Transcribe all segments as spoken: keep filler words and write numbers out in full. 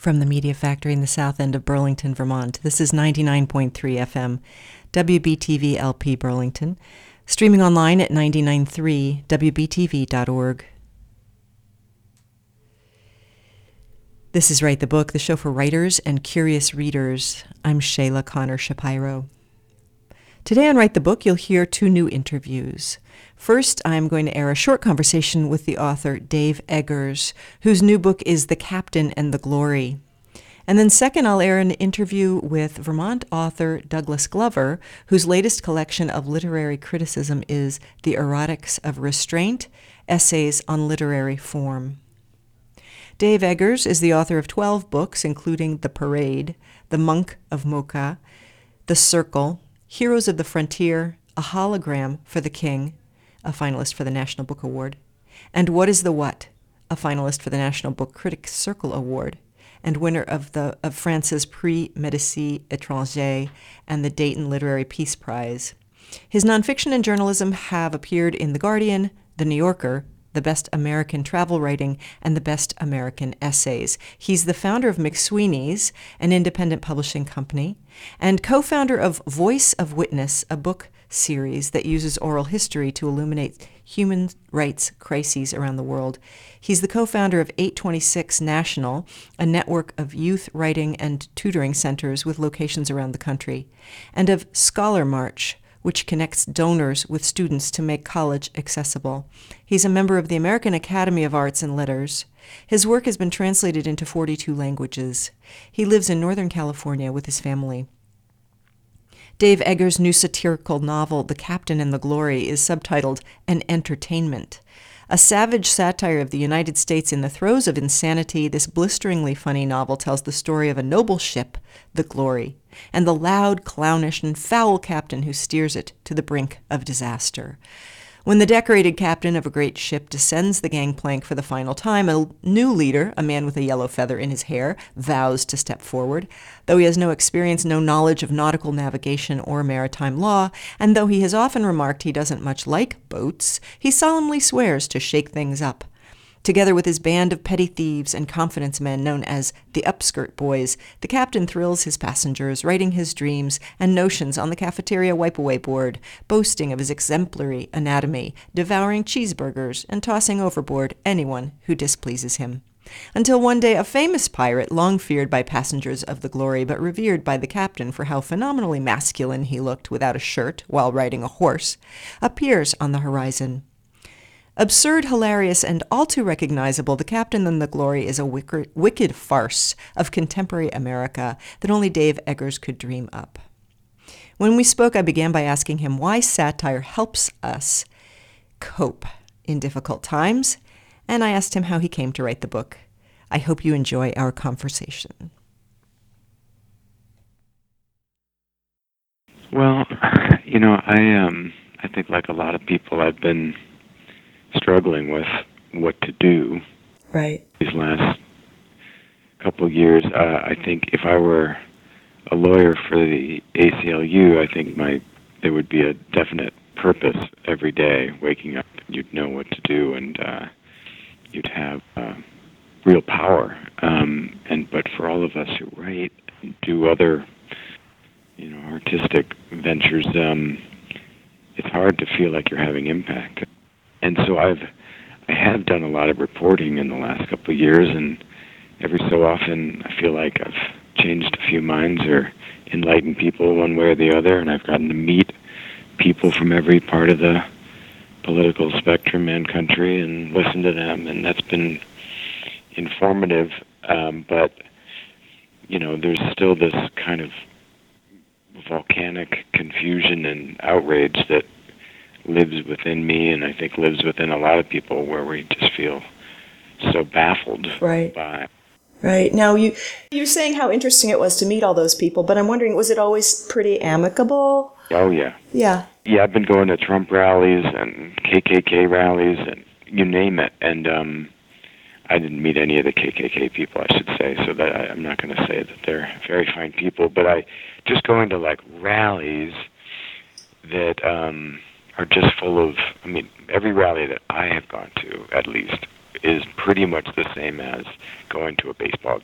from the Media Factory in the south end of Burlington, Vermont. This is ninety-nine point three F M, W B T V L P Burlington, streaming online at nine nine three W B T V dot org. This is Write the Book, the show for writers and curious readers. I'm Shayla Connor Shapiro. Today on Write the Book, you'll hear two new interviews. First, I'm going to air a short conversation with the author Dave Eggers, whose new book is The Captain and the Glory. And then second, I'll air an interview with Vermont author Douglas Glover, whose latest collection of literary criticism is The Erotics of Restraint, Essays on Literary Form. Dave Eggers is the author of twelve books, including The Parade, The Monk of Mocha, The Circle, Heroes of the Frontier, A Hologram for the King, a finalist for the National Book Award, and What is the What, a finalist for the National Book Critics Circle Award, and winner of the of France's Prix Médicis Étranger and the Dayton Literary Peace Prize. His nonfiction and journalism have appeared in The Guardian, The New Yorker, The Best American Travel Writing, and The Best American Essays. He's the founder of McSweeney's, an independent publishing company, and co-founder of Voice of Witness, a book series that uses oral history to illuminate human rights crises around the world. He's the co-founder of eight twenty-six National, a network of youth writing and tutoring centers with locations around the country, and of Scholar March, which connects donors with students to make college accessible. He's a member of the American Academy of Arts and Letters. His work has been translated into forty-two languages. He lives in Northern California with his family. Dave Eggers' new satirical novel, The Captain and the Glory, is subtitled An Entertainment. A savage satire of the United States in the throes of insanity, this blisteringly funny novel tells the story of a noble ship, the Glory, and the loud, clownish, and foul captain who steers it to the brink of disaster. When the decorated captain of a great ship descends the gangplank for the final time, a new leader, a man with a yellow feather in his hair, vows to step forward. Though he has no experience, no knowledge of nautical navigation or maritime law, and though he has often remarked he doesn't much like boats, he solemnly swears to shake things up. Together with his band of petty thieves and confidence men known as the Upskirt Boys, the captain thrills his passengers, writing his dreams and notions on the cafeteria wipe-away board, boasting of his exemplary anatomy, devouring cheeseburgers, and tossing overboard anyone who displeases him. Until one day a famous pirate, long feared by passengers of the Glory but revered by the captain for how phenomenally masculine he looked without a shirt while riding a horse, appears on the horizon. Absurd, hilarious, and all too recognizable, The Captain and the Glory is a wicked, wicked farce of contemporary America that only Dave Eggers could dream up. When we spoke, I began by asking him why satire helps us cope in difficult times, and I asked him how he came to write the book. I hope you enjoy our conversation. Well, you know, I um, I think like a lot of people, I've been struggling with what to do right these last couple of years. Uh, I think if I were a lawyer for the A C L U, I think my there would be a definite purpose every day. Waking up, you'd know what to do, and uh, you'd have uh, real power. Um, and but for all of us who write and do other, you know, artistic ventures, um, it's hard to feel like you're having impact. And so I've, I have done a lot of reporting in the last couple of years, and every so often I feel like I've changed a few minds or enlightened people one way or the other, and I've gotten to meet people from every part of the political spectrum and country and listen to them, and that's been informative. Um, but, you know, there's still this kind of volcanic confusion and outrage that lives within me, and I think lives within a lot of people, where we just feel so baffled right. by. Right. Now, you, you're saying how interesting it was to meet all those people, but I'm wondering, was it always pretty amicable? Oh, yeah. Yeah. Yeah, I've been going to Trump rallies and K K K rallies and you name it, and um, I didn't meet any of the K K K people, I should say, so that I, I'm not going to say that they're very fine people, but I just going to, like, rallies that um, are just full of, I mean, every rally that I have gone to, at least, is pretty much the same as going to a baseball game.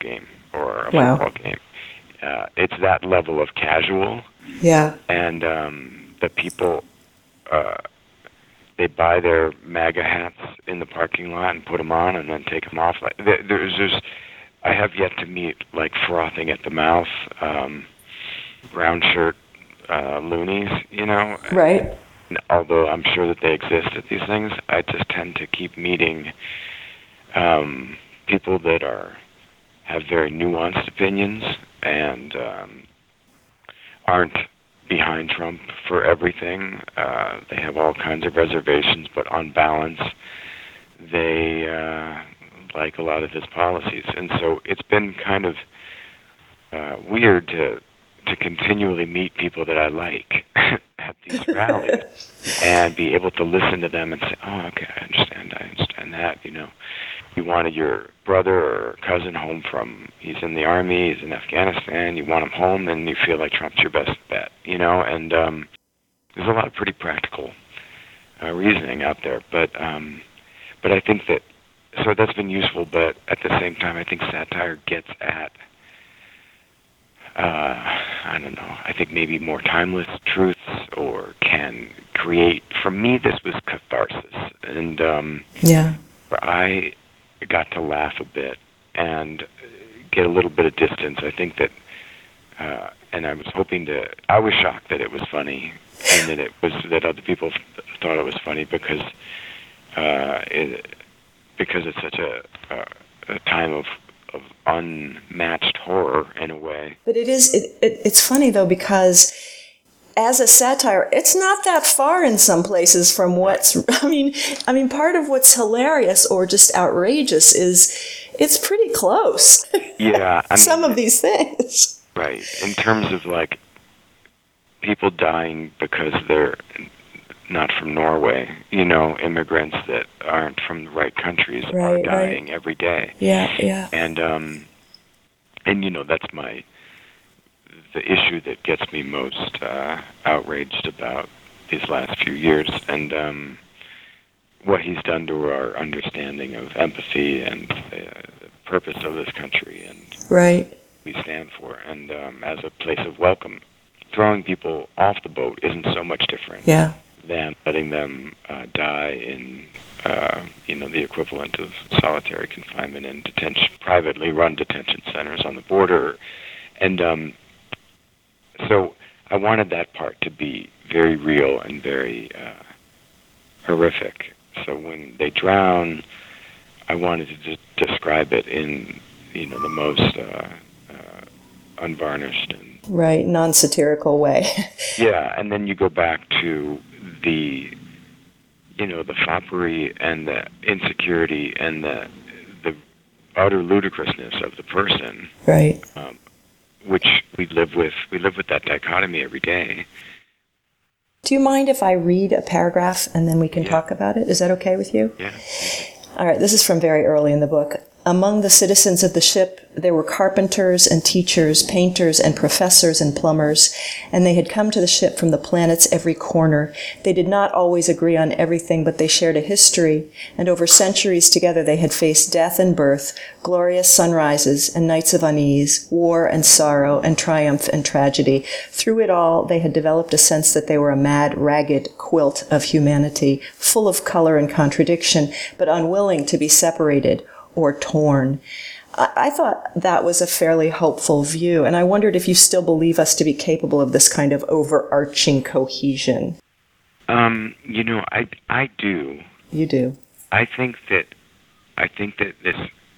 or a Wow. football game. Uh, it's that level of casual, Yeah. and um, the people, uh, they buy their MAGA hats in the parking lot and put them on and then take them off. Like there, there's, there's, I have yet to meet like frothing at the mouth, um, brown shirt uh, loonies, you know. Right. Although I'm sure that they exist at these things, I just tend to keep meeting um, people that are have very nuanced opinions and um, aren't behind Trump for everything. Uh, they have all kinds of reservations, but on balance, they uh, like a lot of his policies. And so it's been kind of uh, weird to to continually meet people that I like at these rallies and be able to listen to them and say, oh, okay, I understand, I understand that, you know. You wanted your brother or cousin home from, he's in the army, he's in Afghanistan, you want him home, and you feel like Trump's your best bet, you know, and um, there's a lot of pretty practical uh, reasoning out there, but um, but I think that, so that's been useful, but at the same time, I think satire gets at, uh, I don't know, I think maybe more timeless truths, or can create, for me, this was catharsis, and um, Yeah. I got to laugh a bit and get a little bit of distance. I think that, uh, and I was hoping to, I was shocked that it was funny, and that it was, that other people thought it was funny, because uh, it, because it's such a, a, a time of, of unmatched horror in a way. But it is, it, it, it's funny though, because as a satire, it's not that far in some places from what's, I mean, I mean, part of what's hilarious or just outrageous is it's pretty close. Yeah. I mean, some of these things. Right. In terms of like people dying because they're not from Norway, you know, immigrants that aren't from the right countries Right, are dying right. every day. Yeah, yeah. And, um, and you know, that's my, the issue that gets me most uh, outraged about these last few years, and um, what he's done to our understanding of empathy and uh, the purpose of this country and Right. we stand for, and um, as a place of welcome. Throwing people off the boat isn't so much different Yeah. than letting them uh, die in, uh, you know, the equivalent of solitary confinement in detention, privately run detention centers on the border. And um, so I wanted that part to be very real and very uh, horrific. So when they drown, I wanted to just describe it in, you know, the most uh, uh, unvarnished and Right, non-satirical way. yeah, and then you go back to the, you know, the foppery and the insecurity and the the utter ludicrousness of the person, Right. um, which we live with. We live with that dichotomy every day. Do you mind if I read a paragraph and then we can Yeah. talk about it? Is that okay with you? Yeah. All right, this is from very early in the book. Among the citizens of the ship, there were carpenters and teachers, painters and professors and plumbers, and they had come to the ship from the planet's every corner. They did not always agree on everything, but they shared a history, and over centuries together they had faced death and birth, glorious sunrises and nights of unease, war and sorrow and triumph and tragedy. Through it all, they had developed a sense that they were a mad, ragged quilt of humanity, full of color and contradiction, but unwilling to be separated or torn. I, I thought that was a fairly hopeful view, and I wondered if you still believe us to be capable of this kind of overarching cohesion. Um, you know, I I do. You do. I think that I think that this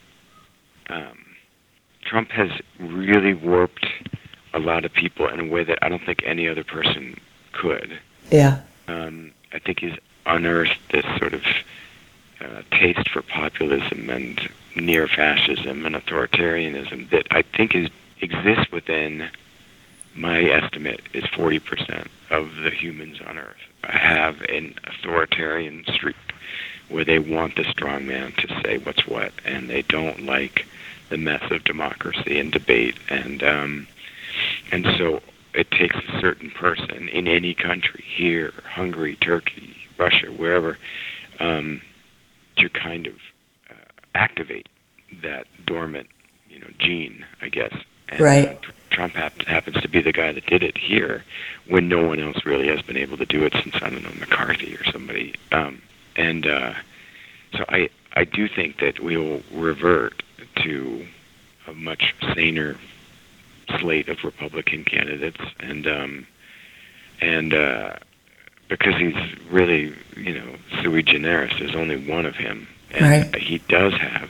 um, Trump has really warped a lot of people in a way that I don't think any other person could. Yeah. Um, I think he's unearthed this sort of uh, taste for populism and near-fascism and authoritarianism that I think is exists within, my estimate, is forty percent of the humans on Earth have an authoritarian streak where they want the strong man to say what's what, and they don't like the mess of democracy and debate. And um, and so it takes a certain person in any country, here, Hungary, Turkey, Russia, wherever, um, to kind of uh, activate that dormant you know, gene, I guess. And, Right. Uh, Trump hap- happens to be the guy that did it here when no one else really has been able to do it since, I don't know, McCarthy or somebody. Um, and uh, so I, I do think that we will revert to a much saner slate of Republican candidates, and um, and uh, because he's really, you know, sui generis, there's only one of him, and Right. he does have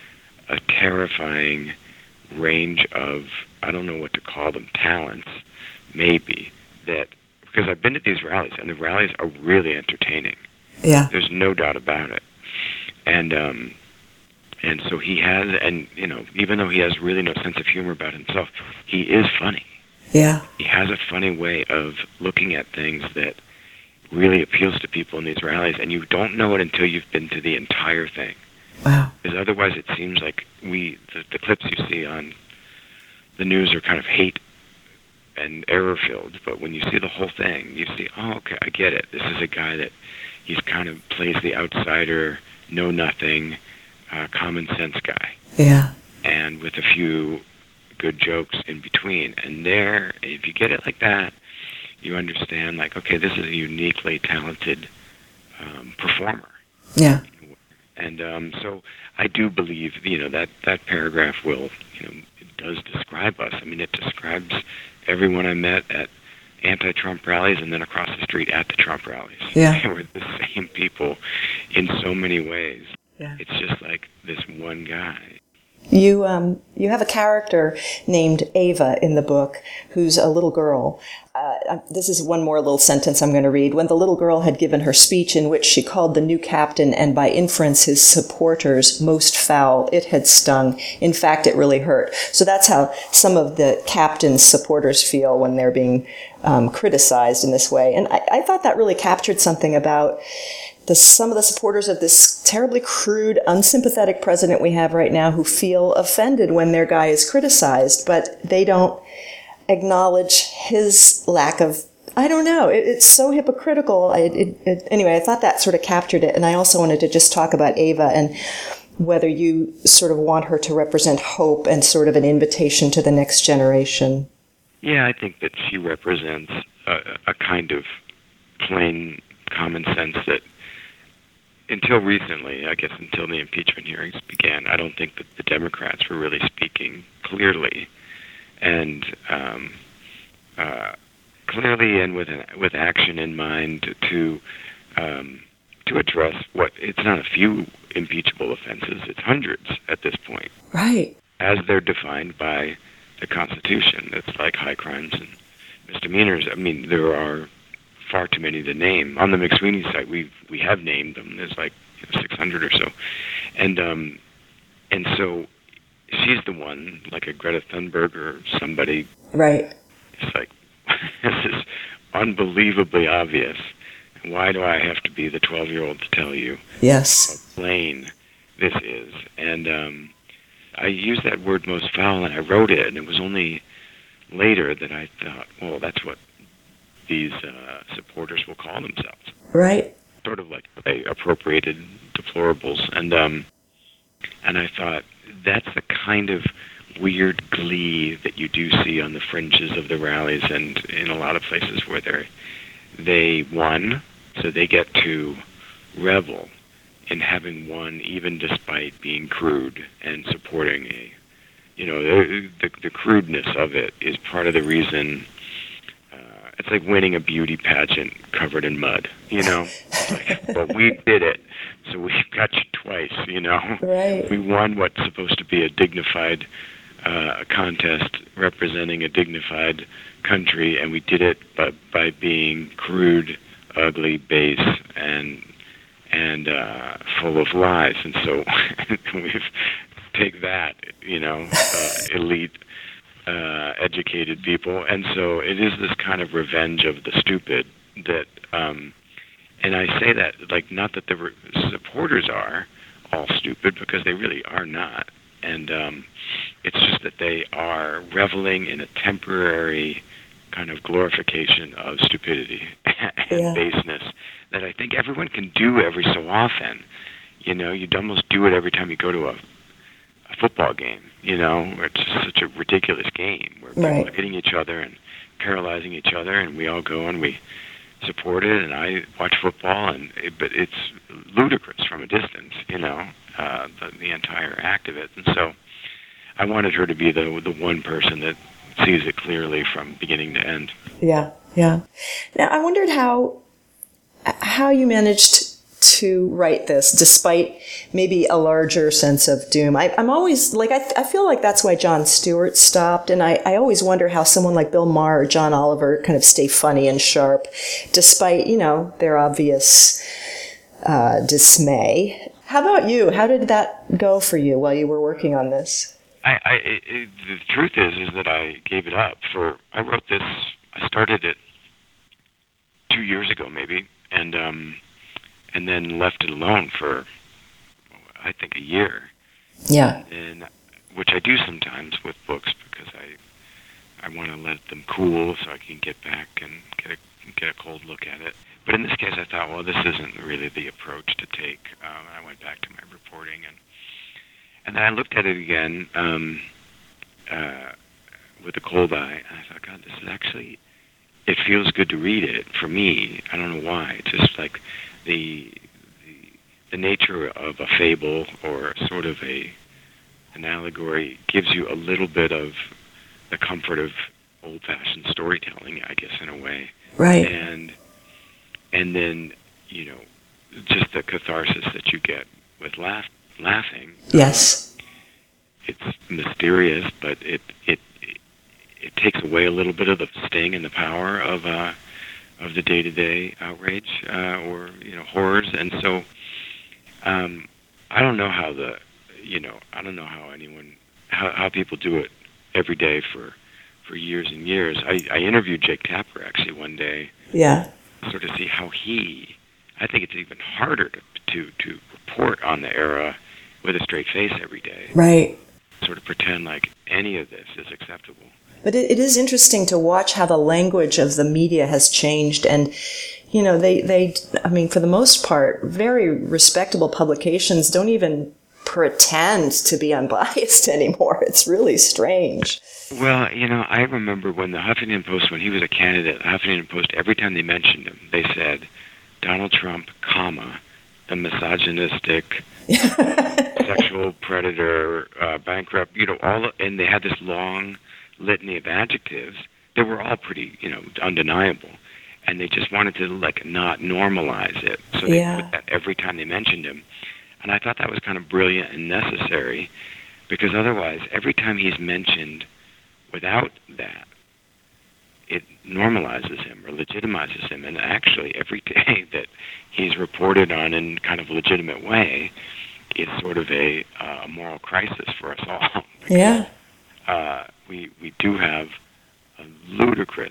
a terrifying range of, I don't know what to call them, talents, maybe, that, because I've been to these rallies, and the rallies are really entertaining. Yeah. There's no doubt about it. And um, and so he has, and, you know, even though he has really no sense of humor about himself, he is funny. Yeah. He has a funny way of looking at things that really appeals to people in these rallies, and you don't know it until you've been to the entire thing. Wow. Because otherwise it seems like we, the, the clips you see on the news are kind of hate and error-filled, but when you see the whole thing, you see, oh, okay, I get it. This is a guy that he's kind of plays the outsider, know-nothing, uh, common-sense guy. Yeah. And with a few good jokes in between. And there, if you get it like that, you understand, like, okay, this is a uniquely talented um, performer. Yeah. And um, so I do believe, you know, that, that paragraph will, you know, it does describe us. I mean, it describes everyone I met at anti-Trump rallies and then across the street at the Trump rallies. Yeah. They were the same people in so many ways. Yeah. It's just like this one guy. You um you have a character named Ava in the book who's a little girl. Uh, this is one more little sentence I'm going to read. When the little girl had given her speech in which she called the new captain and by inference his supporters most foul, it had stung. In fact, it really hurt. So that's how some of the captain's supporters feel when they're being um, criticized in this way. And I, I thought that really captured something about The, some of the supporters of this terribly crude, unsympathetic president we have right now who feel offended when their guy is criticized, but they don't acknowledge his lack of, I don't know, it, it's so hypocritical. It, it, it, anyway, I thought that sort of captured it, and I also wanted to just talk about Ava and whether you sort of want her to represent hope and sort of an invitation to the next generation. Yeah, I think that she represents a, a kind of plain common sense that until recently, I guess until the impeachment hearings began, I don't think that the Democrats were really speaking clearly and um, uh, clearly and with an, with action in mind to um, to address what, it's not a few impeachable offenses, it's hundreds at this point. Right. As they're defined by the Constitution. It's like high crimes and misdemeanors. I mean, there are far too many to name. On the McSweeney site, we we have named them. There's like, you know, six hundred or so, and um, and so she's the one, like a Greta Thunberg or somebody. Right. It's like, this is unbelievably obvious. Why do I have to be the twelve-year-old to tell you Yes. how plain this is? And um, I used that word most foul, and I wrote it, and it was only later that I thought, well, that's what these uh, supporters will call themselves. Right. Sort of like they appropriated deplorables. And um, and I thought, that's the kind of weird glee that you do see on the fringes of the rallies and in a lot of places where they they won, so they get to revel in having won, even despite being crude and supporting a, you know, the, the, the crudeness of it is part of the reason. It's like winning a beauty pageant covered in mud, you know? It's like, well, we did it, so we got you twice, you know? Right. We won what's supposed to be a dignified uh, contest representing a dignified country, and we did it by, by being crude, ugly, base, and and uh, full of lies. And so we've take that, you know, uh, elite Uh, educated people, and so it is this kind of revenge of the stupid that, um, and I say that, like, not that the re- supporters are all stupid, because they really are not, and um, it's just that they are reveling in a temporary kind of glorification of stupidity and Yeah. baseness that I think everyone can do every so often. You know, you'd almost do it every time you go to a a football game, you know, where it's just such a ridiculous game where people Right. are hitting each other and paralyzing each other, and we all go and we support it, and I watch football, and it, but it's ludicrous from a distance, you know, uh, the, the entire act of it. And so I wanted her to be the the one person that sees it clearly from beginning to end. Yeah, yeah. Now, I wondered how how you managed to write this, despite maybe a larger sense of doom. I, I'm always, like, I, I feel like that's why Jon Stewart stopped, and I, I always wonder how someone like Bill Maher or John Oliver kind of stay funny and sharp, despite, you know, their obvious uh, dismay. How about you? How did that go for you while you were working on this? I, I it, it, the truth is, is that I gave it up. For I wrote this, I started it two years ago, maybe, and um, and then left it alone for, I think, a year. Yeah. And which I do sometimes with books because I I want to let them cool so I can get back and get a get a cold look at it. But in this case, I thought, well, this isn't really the approach to take. Um, I went back to my reporting, and and then I looked at it again um, uh, with a cold eye, and I thought, God, this is actually. It feels good to read it for me. I don't know why. It's just like the the, the nature of a fable or sort of a an allegory gives you a little bit of the comfort of old-fashioned storytelling, I guess, in a way. Right. And and then, you know, just the catharsis that you get with laugh, laughing. Yes. It's mysterious, but it it it takes away a little bit of the sting and the power of uh, of the day-to-day outrage uh, or you know horrors. And so um, I don't know how the you know I don't know how anyone how, how people do it every day for for years and years. I, I interviewed Jake Tapper actually one day. Yeah. Sort of see how he. I think it's even harder to to to report on the era with a straight face every day. Right. Sort of pretend like any of this is acceptable. But it, it is interesting to watch how the language of the media has changed. And, you know, they, they, I mean, for the most part, very respectable publications don't even pretend to be unbiased anymore. It's really strange. Well, you know, I remember when the Huffington Post, when he was a candidate, the Huffington Post, every time they mentioned him, they said, Donald Trump, comma, the misogynistic, sexual predator, uh, bankrupt, you know, all, and they had this long litany of adjectives that were all pretty, you know, undeniable, and they just wanted to like not normalize it, so they Yeah. put that every time they mentioned him, and I thought that was kind of brilliant and necessary, because otherwise, every time he's mentioned without that, it normalizes him or legitimizes him, and actually, every day that he's reported on in kind of a legitimate way is sort of a uh, moral crisis for us all. Yeah. Uh, we we do have a ludicrous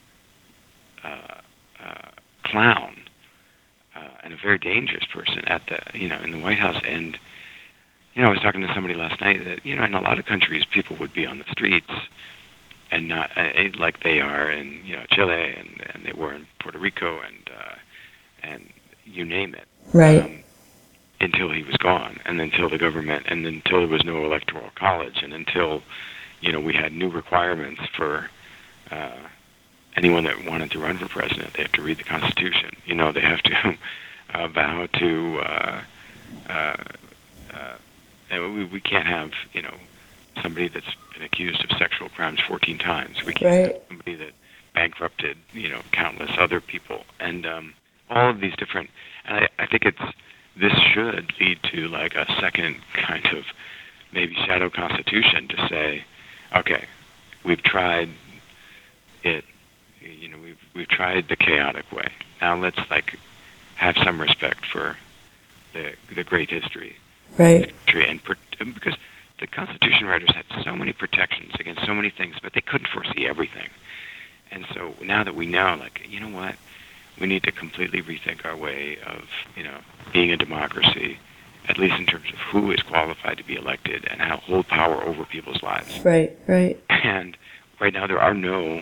uh, uh, clown uh, and a very dangerous person at the you know in the White House. And you know, I was talking to somebody last night that you know in a lot of countries people would be on the streets and not uh, like they are in you know Chile and, and they were in Puerto Rico and uh, and you name it. Right. Um, until he was gone, and until the government, and until there was no electoral college, and until you know, we had new requirements for uh, anyone that wanted to run for president. They have to read the Constitution. You know, they have to uh, vow to. Uh, uh, uh, and we, we can't have, you know, somebody that's been accused of sexual crimes fourteen times. We can't Right. have somebody that bankrupted, you know, countless other people, and um, all of these different. And I, I think it's this should lead to like a second kind of maybe shadow constitution to say. Okay, we've tried it. You know, we've we've tried the chaotic way. Now let's like have some respect for the the great history, Right. and per, because the Constitution writers had so many protections against so many things, but they couldn't foresee everything. And so now that we know, like, you know what, we need to completely rethink our way of you know being a democracy. At least in terms of who is qualified to be elected and how hold power over people's lives. Right. Right. And right now there are no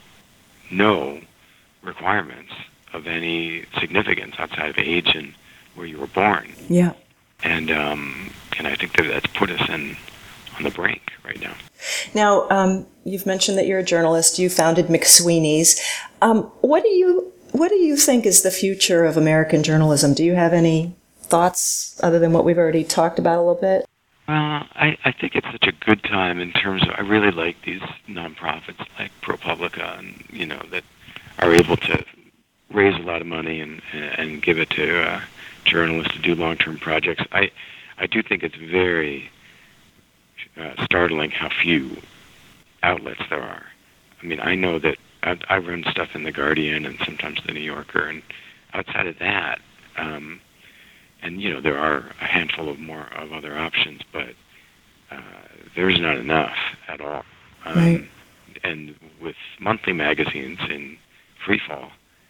no requirements of any significance outside of age and where you were born. Yeah. And um, and I think that that's put us in on the brink right now. Now, um, you've mentioned that you're a journalist. You founded McSweeney's. Um, what do you what do you think is the future of American journalism? Do you have any thoughts other than what we've already talked about a little bit? Well, I, I think it's such a good time in terms of, I really like these nonprofits like ProPublica, and, you know, that are able to raise a lot of money and and give it to uh, journalists to do long-term projects. I, I do think it's very uh, startling how few outlets there are. I mean, I know that I, I run stuff in The Guardian and sometimes The New Yorker, and outside of that, um, and, you know, there are a handful of more of other options, but uh, there's not enough at all. Um, right. And with monthly magazines in free fall,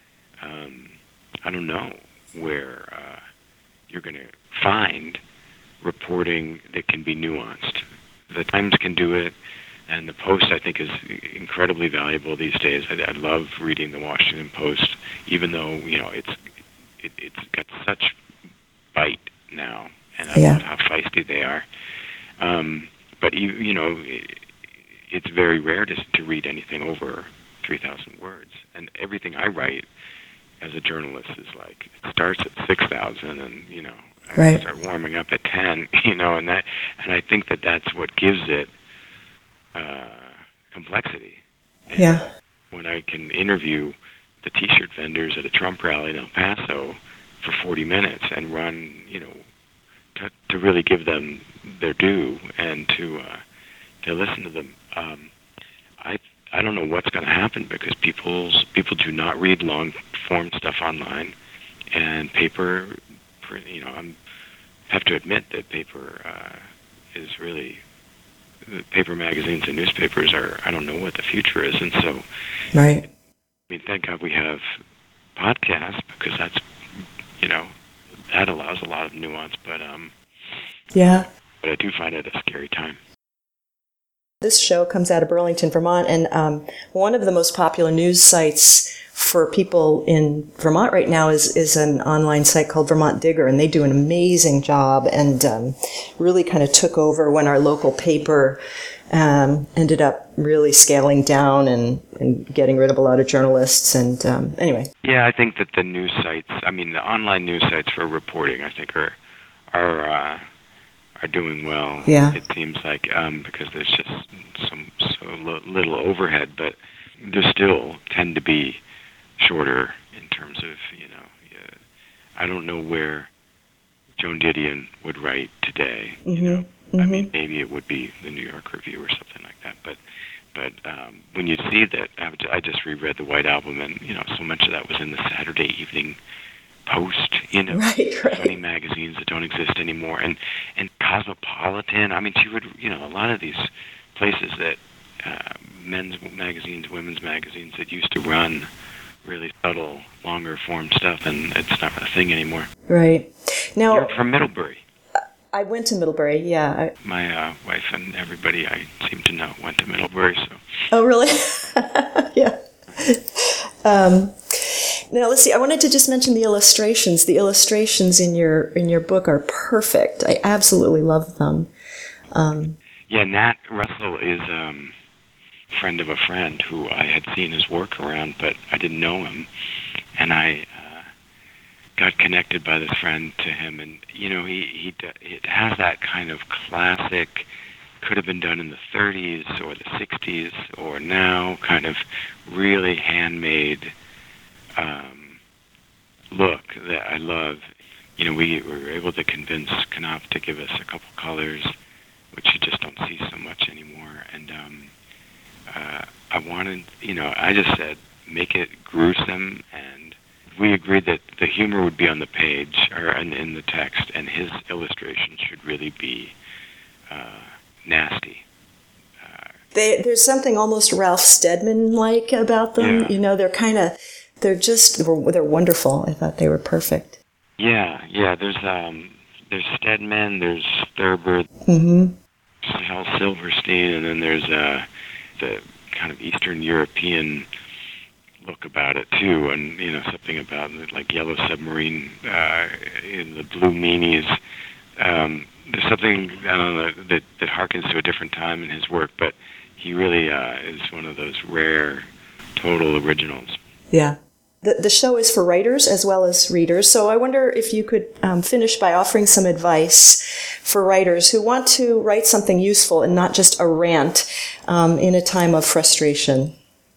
um, I don't know where uh, you're going to find reporting that can be nuanced. The Times can do it, and the Post, I think, is incredibly valuable these days. I, I love reading the Washington Post, even though, you know, it's it, it's got such bite now, and I Yeah. love how feisty they are. Um, but you, you know, it, it's very rare to to read anything over three thousand words, and everything I write as a journalist is like, it starts at six thousand, and, you know, I Right. start warming up at ten, you know, and that, and I think that that's what gives it uh, complexity. And Yeah. when I can interview the T-shirt vendors at a Trump rally in El Paso for forty minutes and run, you know, to, to really give them their due and to uh, to listen to them. Um, I I don't know what's going to happen, because people's people do not read long form stuff online, and paper, you know, I have to admit that paper uh, is really, paper magazines and newspapers are, I don't know what the future is, and so Right. I mean, thank God we have podcasts, because that's, you know, that allows a lot of nuance, but um, Yeah. but I do find it a scary time. This show comes out of Burlington, Vermont, and um, one of the most popular news sites for people in Vermont right now is is an online site called Vermont Digger, and they do an amazing job, and um, really kind of took over when our local paper um, ended up really scaling down and, and getting rid of a lot of journalists. And um, anyway. Yeah, I think that the news sites, I mean, the online news sites for reporting, I think are are uh, are doing well. Yeah. It seems like, um, because there's just some so little overhead, but they still tend to be shorter in terms of, you know, uh, I don't know where Joan Didion would write today. Mm-hmm. You know, Mm-hmm. I mean, maybe it would be the New York Review or something like that. But but um, when you see that, I just reread the White Album, and, you know, so much of that was in the Saturday Evening Post, you know, Right, right. funny magazines that don't exist anymore, and and Cosmopolitan. I mean, she would, you know, a lot of these places that uh, men's magazines, women's magazines that used to run really subtle, longer form stuff, and it's not a thing anymore. Right. Now, You're from Middlebury. I went to Middlebury, yeah. I, My uh, wife and everybody I seem to know went to Middlebury, so. Oh, really? Yeah. Um, now, let's see. I wanted to just mention the illustrations. The illustrations in your in your book are perfect. I absolutely love them. Um, yeah, Nat Russell is um, a friend of a friend who I had seen his work around, but I didn't know him, and I uh, got connected by this friend to him, and, you know, he he it has that kind of classic, could have been done in the thirties or the sixties or now, kind of really handmade um, look that I love. You know, we were able to convince Knopf to give us a couple colors, which you just don't see so much anymore. And um, uh, I wanted, you know, I just said, make it gruesome, and we agreed that the humor would be on the page or in, in the text, and his illustrations should really be uh, nasty. Uh, they, there's something almost Ralph Steadman-like about them. Yeah. You know, they're kind of, they're just, they're wonderful. I thought they were perfect. Yeah, yeah. There's um, there's Stedman, there's Thurber, Mm-hmm. Hal Silverstein, and then there's uh, the kind of Eastern European look about it too, and, you know, something about like Yellow Submarine, uh, in the Blue Meanies. Um, there's something, I don't know, that, that harkens to a different time in his work, but he really uh, is one of those rare, total originals. Yeah. The, the show is for writers as well as readers, so I wonder if you could um, finish by offering some advice for writers who want to write something useful and not just a rant um, in a time of frustration.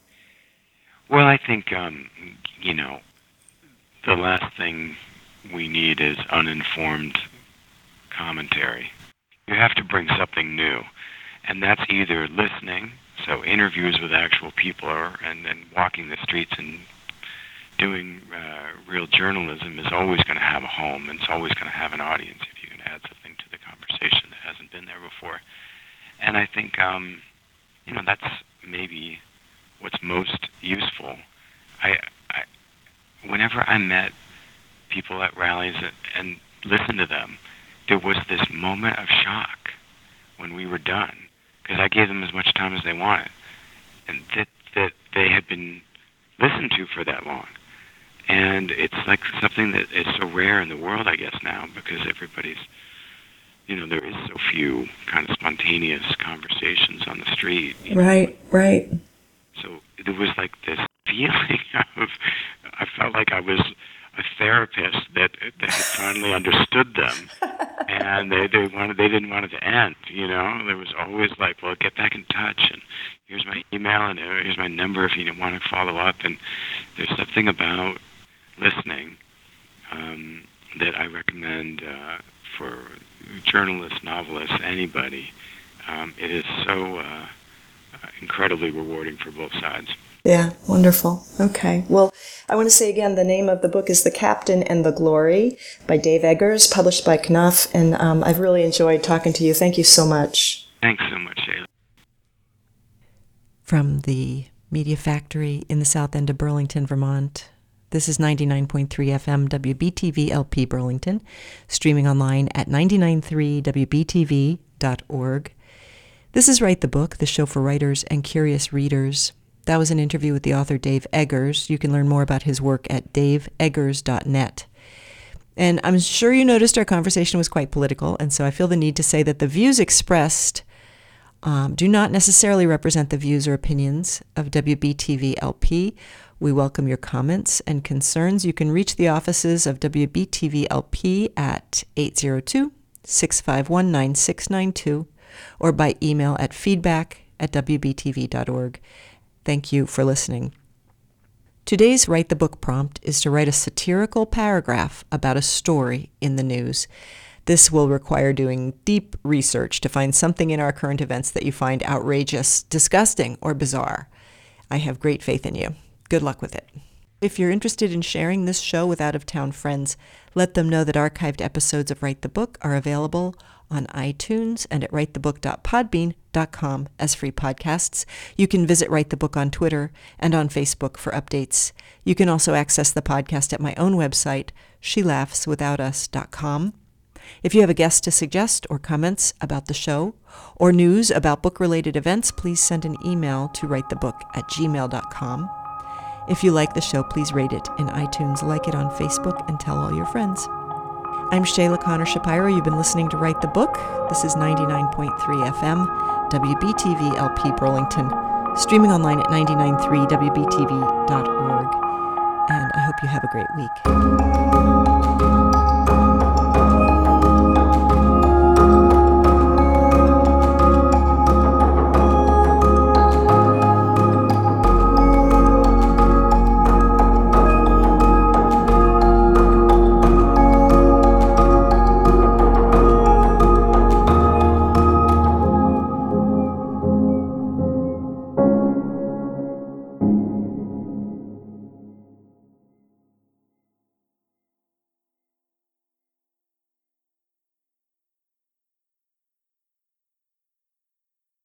Well, I think, um, you know, the last thing we need is uninformed commentary. You have to bring something new, and that's either listening, so interviews with actual people, or, and then walking the streets and doing uh, real journalism is always going to have a home, and it's always going to have an audience if you can add something to the conversation that hasn't been there before. And I think, um, you know, that's maybe what's most useful. I, I, whenever I met people at rallies and, and listened to them, there was this moment of shock when we were done, because I gave them as much time as they wanted, and that that they had been listened to for that long. And it's like something that is so rare in the world, I guess, now, because everybody's, you know, there is so few kind of spontaneous conversations on the street. Right, know? right. So there was like this feeling of, I felt like I was a therapist that, that had finally understood them, and they they wanted they didn't want it to end. You know, there was always like, well, get back in touch, and here's my email, and here's my number if you want to follow up. And there's something about listening um, that I recommend uh, for journalists, novelists, anybody. Um, it is so uh, incredibly rewarding for both sides. Yeah, wonderful. Okay. Well, I want to say again, the name of the book is The Captain and the Glory by Dave Eggers, published by Knopf, and um, I've really enjoyed talking to you. Thank you so much. Thanks so much, Shayla. From the Media Factory in the south end of Burlington, Vermont, this is ninety-nine point three F M W B T V L P Burlington, streaming online at nine nine three W B T V dot org. This is Write the Book, the show for writers and curious readers. That was an interview with the author Dave Eggers. You can learn more about his work at dave eggers dot net. And I'm sure you noticed our conversation was quite political, and so I feel the need to say that the views expressed um, do not necessarily represent the views or opinions of W B T V L P. We welcome your comments and concerns. You can reach the offices of W B T V L P at eight zero two, six five one, nine six nine two or by email at feedback at W B T V dot org. Thank you for listening. Today's Write the Book prompt is to write a satirical paragraph about a story in the news. This will require doing deep research to find something in our current events that you find outrageous, disgusting, or bizarre. I have great faith in you. Good luck with it. If you're interested in sharing this show with out-of-town friends, let them know that archived episodes of Write the Book are available on iTunes and at write the book dot podbean dot com as free podcasts. You can visit Write the Book on Twitter and on Facebook for updates. You can also access the podcast at my own website, she laughs without us dot com. If you have a guest to suggest or comments about the show or news about book-related events, please send an email to write the book at gmail dot com. If you like the show, please rate it in iTunes, like it on Facebook, and tell all your friends. I'm Shayla Connor Shapiro. You've been listening to Write the Book. This is ninety-nine point three F M, W B T V L P Burlington, streaming online at nine nine three W B T V dot org. And I hope you have a great week.